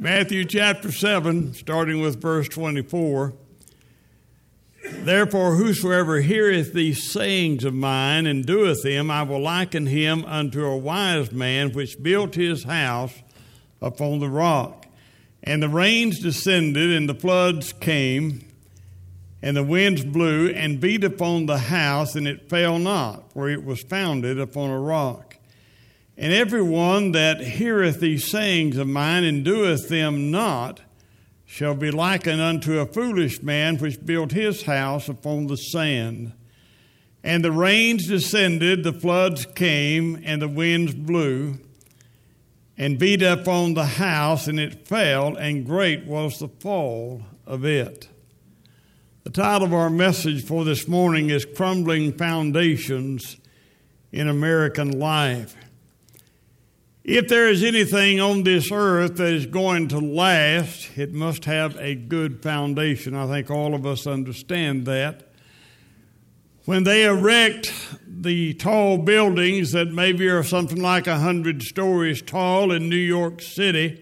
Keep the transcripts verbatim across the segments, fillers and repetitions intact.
Matthew chapter seven, starting with verse twenty-four. Therefore, whosoever heareth these sayings of mine and doeth them, I will liken him unto a wise man which built his house upon the rock. And the rains descended, and the floods came, and the winds blew and beat upon the house, and it fell not, for it was founded upon a rock. And every one that heareth these sayings of mine and doeth them not shall be likened unto a foolish man which built his house upon the sand. And the rains descended, the floods came, and the winds blew, and beat upon the house, and it fell, and great was the fall of it. The title of our message for this morning is Crumbling Foundations in American Life. If there is anything on this earth that is going to last, it must have a good foundation. I think all of us understand that. When they erect the tall buildings that maybe are something like a hundred stories tall in New York City,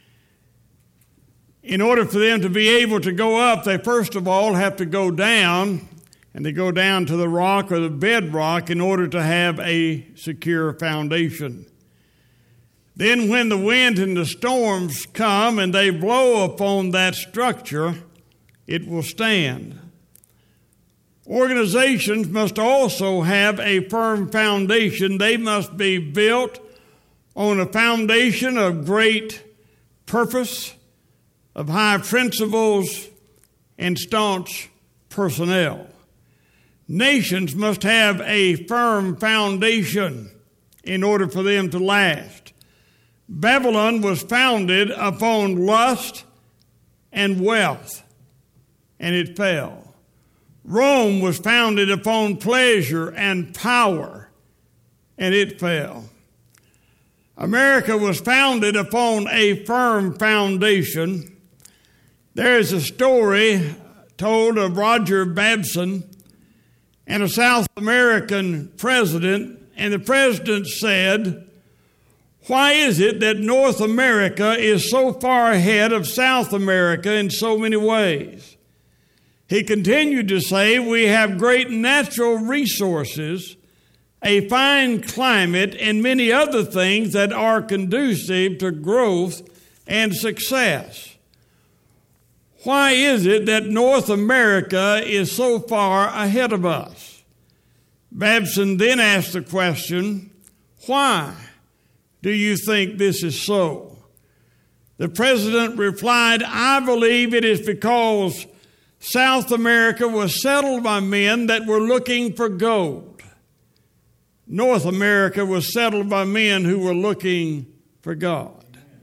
in order for them to be able to go up, they first of all have to go down, and they go down to the rock or the bedrock in order to have a secure foundation. Then when the wind and the storms come and they blow upon that structure, it will stand. Organizations must also have a firm foundation. They must be built on a foundation of great purpose, of high principles, and staunch personnel. Nations must have a firm foundation in order for them to last. Babylon was founded upon lust and wealth, and it fell. Rome was founded upon pleasure and power, and it fell. America was founded upon a firm foundation. There is a story told of Roger Babson and a South American president, and the president said, "Why is it that North America is so far ahead of South America in so many ways?" He continued to say, "We have great natural resources, a fine climate, and many other things that are conducive to growth and success. Why is it that North America is so far ahead of us?" Babson then asked the question, "Why do you think this is so?" The president replied, "I believe it is because South America was settled by men that were looking for gold. North America was settled by men who were looking for God."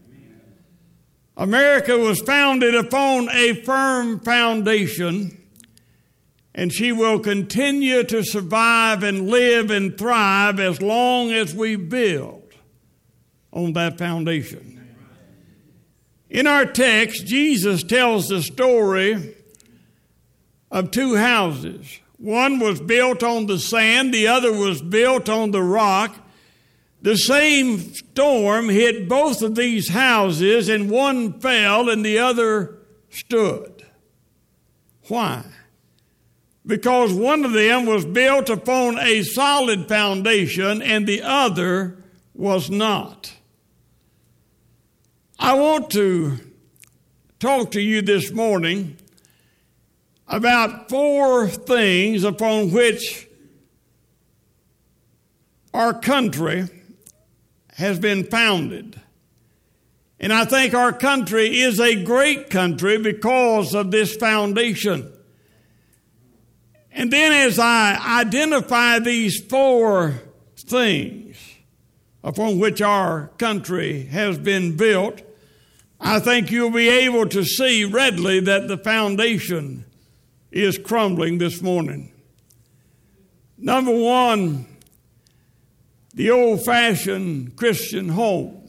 America was founded upon a firm foundation, and she will continue to survive and live and thrive as long as we build on that foundation. In our text, Jesus tells the story of two houses. One was built on the sand, the other was built on the rock. The same storm hit both of these houses, and one fell and the other stood. Why? Because one of them was built upon a solid foundation and the other was not. I want to talk to you this morning about four things upon which our country has been founded. And I think our country is a great country because of this foundation. And then as I identify these four things upon which our country has been built, I think you'll be able to see readily that the foundation is crumbling this morning. Number one, the old-fashioned Christian home.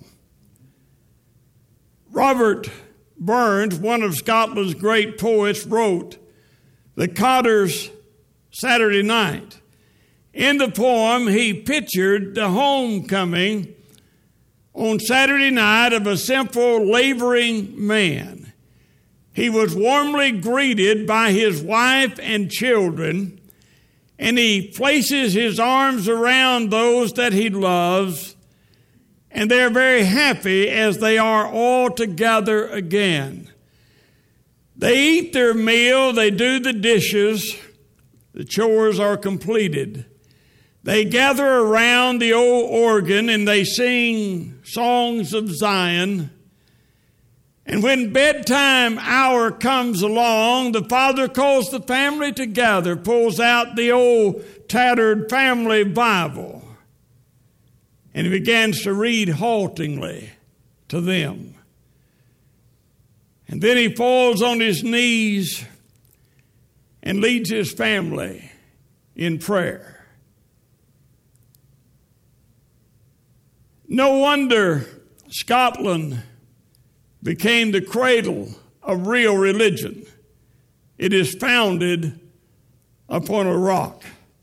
Robert Burns, one of Scotland's great poets, wrote The Cotter's Saturday Night. In the poem, he pictured the homecoming on Saturday night of a simple laboring man. He was warmly greeted by his wife and children, and he places his arms around those that he loves, and they're very happy as they are all together again. They eat their meal, they do the dishes, the chores are completed. They gather around the old organ and they sing songs of Zion. And when bedtime hour comes along, the father calls the family together, pulls out the old tattered family Bible, and he begins to read haltingly to them. And then he falls on his knees and leads his family in prayer. No wonder Scotland became the cradle of real religion. It is founded upon a rock.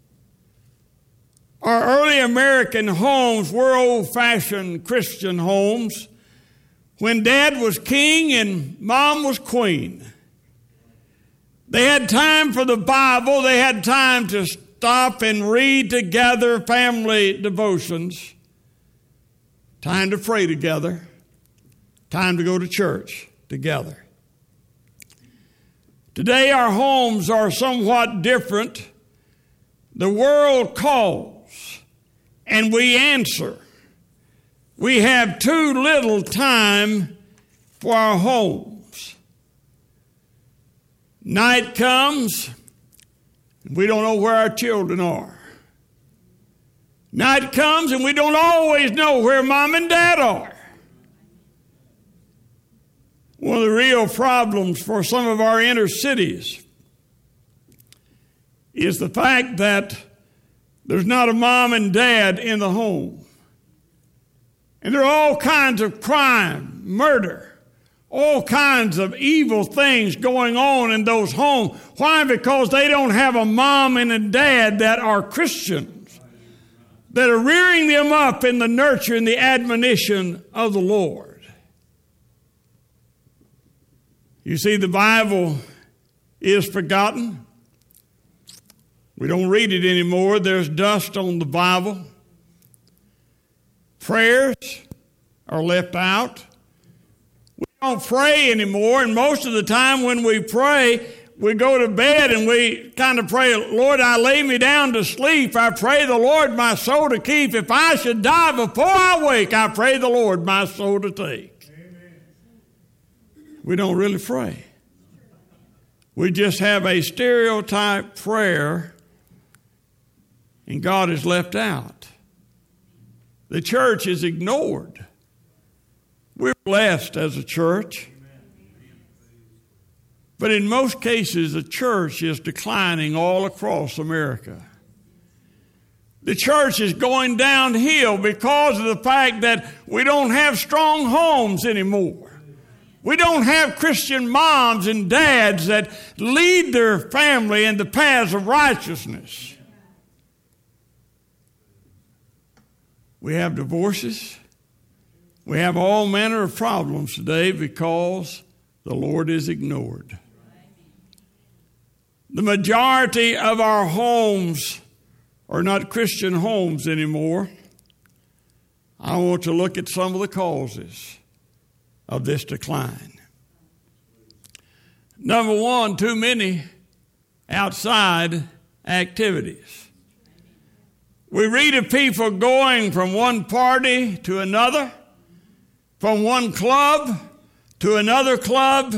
Our early American homes were old-fashioned Christian homes when Dad was king and Mom was queen. They had time for the Bible. They had time to stop and read together family devotions. Time to pray together. Time to go to church together. Today our homes are somewhat different. The world calls and we answer. We have too little time for our homes. Night comes, and we don't know where our children are. Night comes, and we don't always know where Mom and Dad are. One of the real problems for some of our inner cities is the fact that there's not a mom and dad in the home. And there are all kinds of crime, murder, all kinds of evil things going on in those homes. Why? Because they don't have a mom and a dad that are Christians, that are rearing them up in the nurture and the admonition of the Lord. You see, the Bible is forgotten. We don't read it anymore. There's dust on the Bible. Prayers are left out. We don't pray anymore, and most of the time when we pray, we go to bed and we kind of pray, Lord, I lay me down to sleep. I pray the Lord my soul to keep. If I should die before I wake, I pray the Lord my soul to take. We don't really pray. We just have a stereotype prayer, and God is left out. The church is ignored. We're blessed as a church. But in most cases, the church is declining all across America. The church is going downhill because of the fact that we don't have strong homes anymore. We don't have Christian moms and dads that lead their family in the paths of righteousness. We have divorces. We have all manner of problems today because the Lord is ignored. The majority of our homes are not Christian homes anymore. I want to look at some of the causes of this decline. Number one, too many outside activities. We read of people going from one party to another, from one club to another club.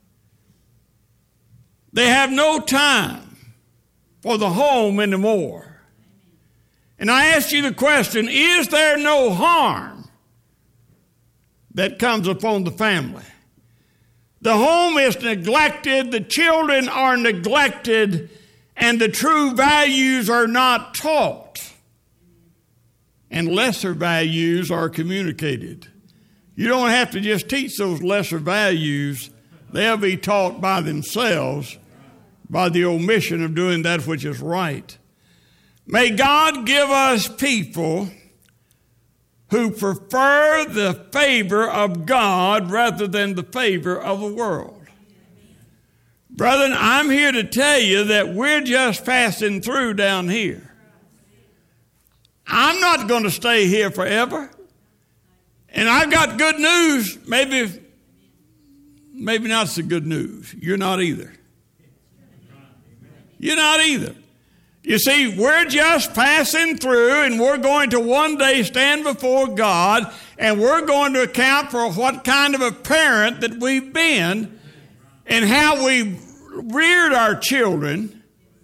They have no time for the home anymore. And I ask you the question, is there no harm that comes upon the family? The home is neglected, the children are neglected, and the true values are not taught. And lesser values are communicated. You don't have to just teach those lesser values. They'll be taught by themselves by the omission of doing that which is right. May God give us people who prefer the favor of God rather than the favor of the world. Brethren, I'm here to tell you that we're just passing through down here. I'm not going to stay here forever. And I've got good news. Maybe, maybe not so good news. You're not either. You're not either. You see, we're just passing through, and we're going to one day stand before God, and we're going to account for what kind of a parent that we've been and how we reared our children.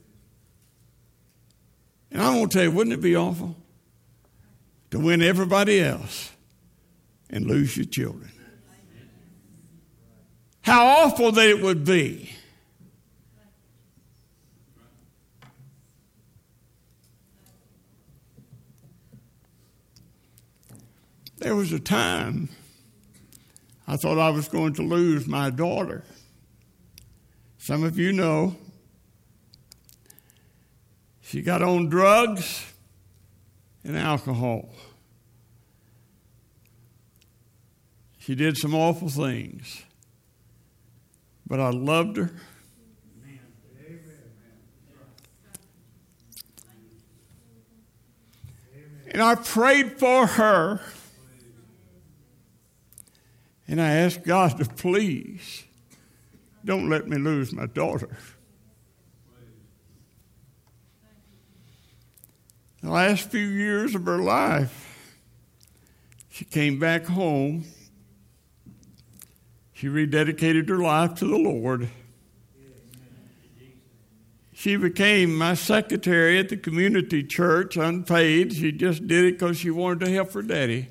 And I want to tell you, wouldn't it be awful to win everybody else and lose your children? How awful that it would be. There was a time I thought I was going to lose my daughter. Some of you know she got on drugs and alcohol. She did some awful things, but I loved her. And I prayed for her. And I asked God to please don't let me lose my daughter. The last few years of her life, she came back home. She rededicated her life to the Lord. She became my secretary at the community church, unpaid. She just did it because she wanted to help her daddy.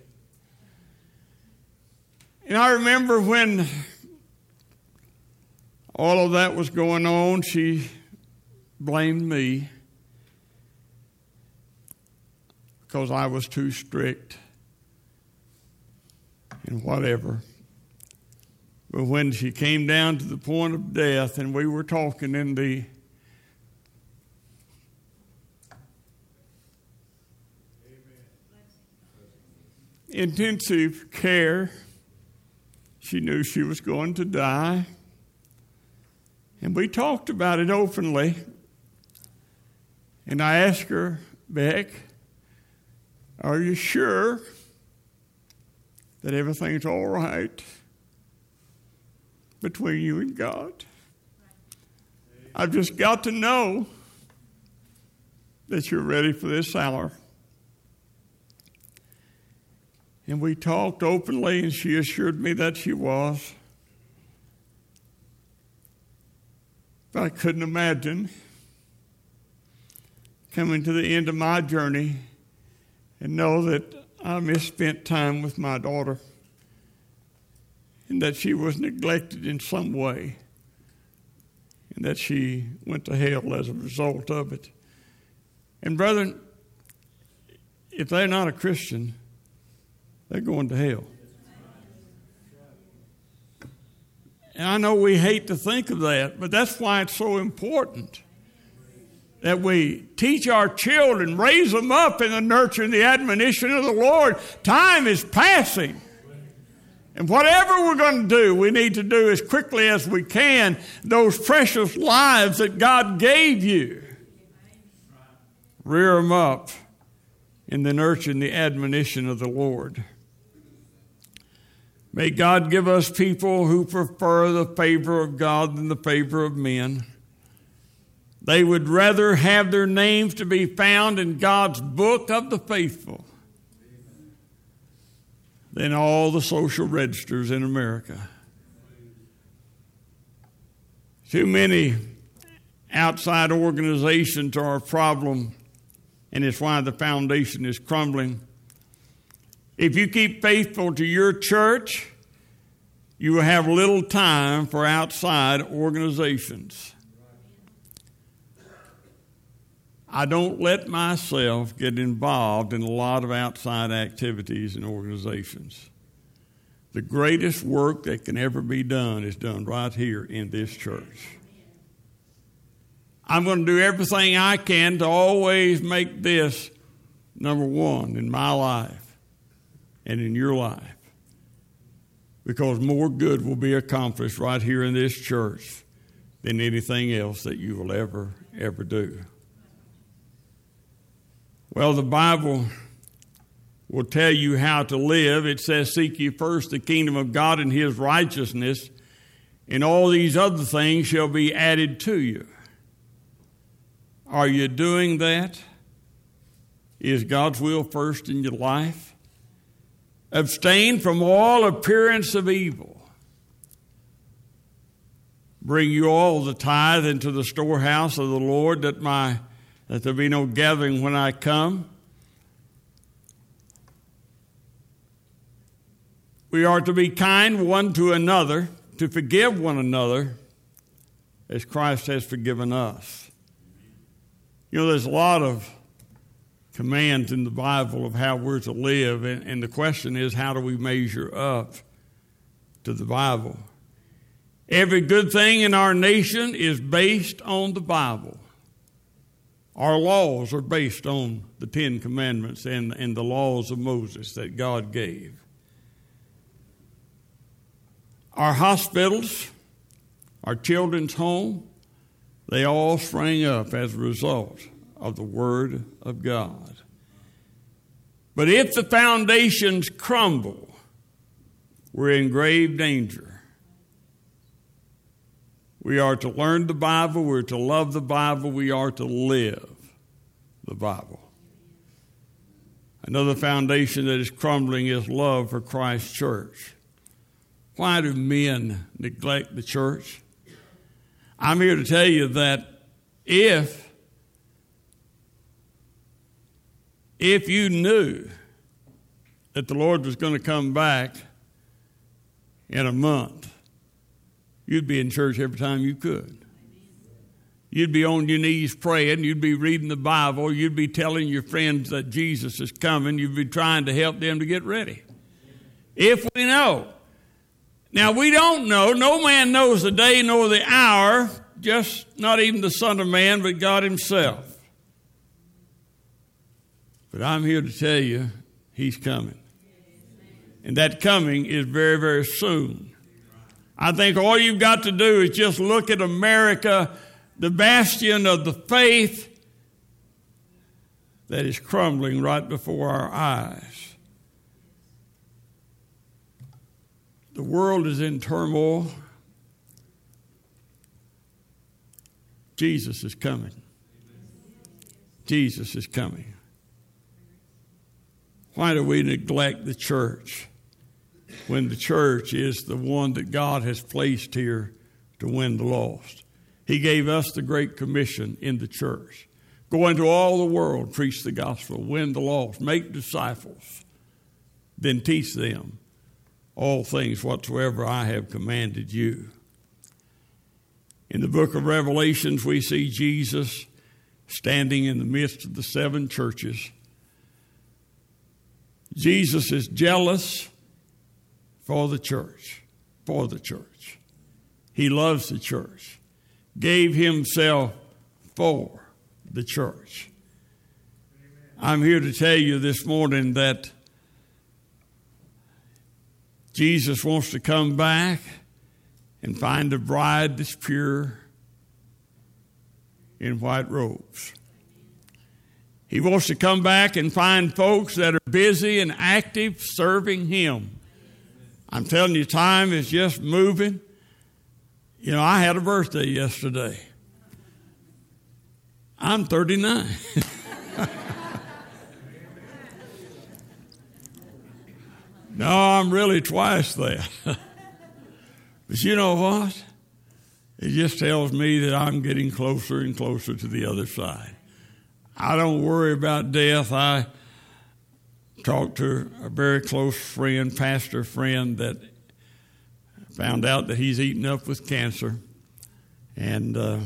And I remember when all of that was going on, she blamed me because I was too strict and whatever. But when she came down to the point of death and we were talking in the intensive care, she knew she was going to die. And we talked about it openly. And I asked her, Beck, are you sure that everything's all right between you and God? I've just got to know that you're ready for this hour. And we talked openly, and she assured me that she was. But I couldn't imagine coming to the end of my journey and know that I misspent time with my daughter and that she was neglected in some way and that she went to hell as a result of it. And brethren, if they're not a Christian, they're going to hell. And I know we hate to think of that, but that's why it's so important that we teach our children, raise them up in the nurture and the admonition of the Lord. Time is passing. And whatever we're going to do, we need to do as quickly as we can those precious lives that God gave you. Rear them up in the nurture and the admonition of the Lord. May God give us people who prefer the favor of God than the favor of men. They would rather have their names to be found in God's book of the faithful than all the social registers in America. Too many outside organizations are a problem, and it's why the foundation is crumbling. If you keep faithful to your church, you will have little time for outside organizations. I don't let myself get involved in a lot of outside activities and organizations. The greatest work that can ever be done is done right here in this church. I'm going to do everything I can to always make this number one in my life. and in your life, because more good will be accomplished right here in this church than anything else that you will ever, ever do. Well, the Bible will tell you how to live. It says, seek ye first the kingdom of God and his righteousness, and all these other things shall be added to you. Are you doing that? Is God's will first in your life? Abstain from all appearance of evil. Bring you all the tithe into the storehouse of the Lord, that my that there be no gathering when I come. We are to be kind one to another, to forgive one another, as Christ has forgiven us. You know, there's a lot of commands in the Bible of how we're to live, and, and the question is, how do we measure up to the Bible? Every good thing in our nation is based on the Bible. Our laws are based on the Ten Commandments and, and the laws of Moses that God gave. Our hospitals, our children's home, they all sprang up as a result of the Word of God. But if the foundations crumble, we're in grave danger. We are to learn the Bible, we're to love the Bible, we are to live the Bible. Another foundation that is crumbling is love for Christ's church. Why do men neglect the church? I'm here to tell you that if, if you knew that the Lord was going to come back in a month, you'd be in church every time you could. You'd be on your knees praying. You'd be reading the Bible. You'd be telling your friends that Jesus is coming. You'd be trying to help them to get ready. If we know. Now, we don't know. No man knows the day nor the hour, just not even the Son of Man, but God himself. But I'm here to tell you, he's coming. And that coming is very, very soon. I think all you've got to do is just look at America, the bastion of the faith that is crumbling right before our eyes. The world is in turmoil. Jesus is coming. Jesus is coming. Why do we neglect the church when the church is the one that God has placed here to win the lost? He gave us the Great Commission in the church. Go into all the world, preach the gospel, win the lost, make disciples, then teach them all things whatsoever I have commanded you. In the book of Revelations, we see Jesus standing in the midst of the seven churches. Jesus is jealous for the church, for the church. He loves the church, gave himself for the church. I'm here to tell you this morning that Jesus wants to come back and find a bride that's pure in white robes. He wants to come back and find folks that are busy and active serving him. I'm telling you, time is just moving. You know, I had a birthday yesterday. I'm thirty-nine. No, I'm really twice that. But you know what? It just tells me that I'm getting closer and closer to the other side. I don't worry about death. I talked to a very close friend, pastor friend, that found out that he's eaten up with cancer. And uh,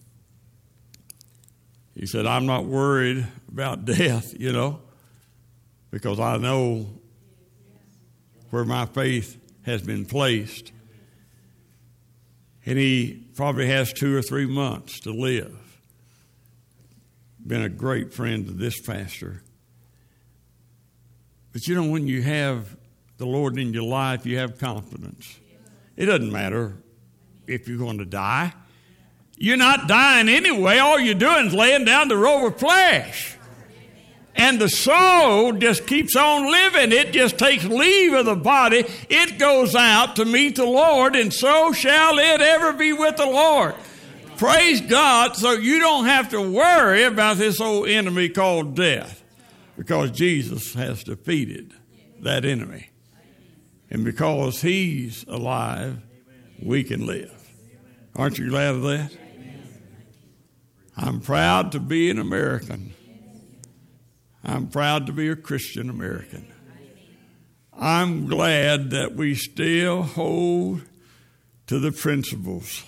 he said, I'm not worried about death, you know, because I know where my faith has been placed. And he probably has two or three months to live. Been a great friend to this pastor. But you know, when you have the Lord in your life, you have confidence. It doesn't matter if you're going to die. You're not dying anyway. All you're doing is laying down the robe of flesh. And the soul just keeps on living. It just takes leave of the body. It goes out to meet the Lord, and so shall it ever be with the Lord. Praise God. So you don't have to worry about this old enemy called death, because Jesus has defeated that enemy. And because he's alive, we can live. Aren't you glad of that? I'm proud to be an American. I'm proud to be a Christian American. I'm glad that we still hold to the principles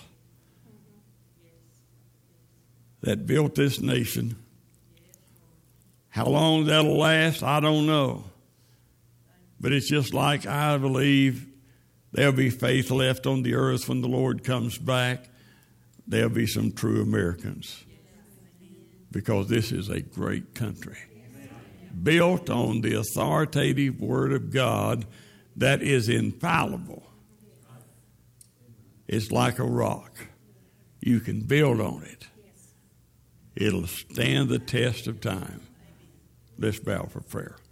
that built this nation. How long that'll last, I don't know. But it's just like I believe there'll be faith left on the earth when the Lord comes back. There'll be some true Americans, because this is a great country, built on the authoritative Word of God that is infallible. It's like a rock. You can build on it. It'll stand the test of time. Let's bow for prayer.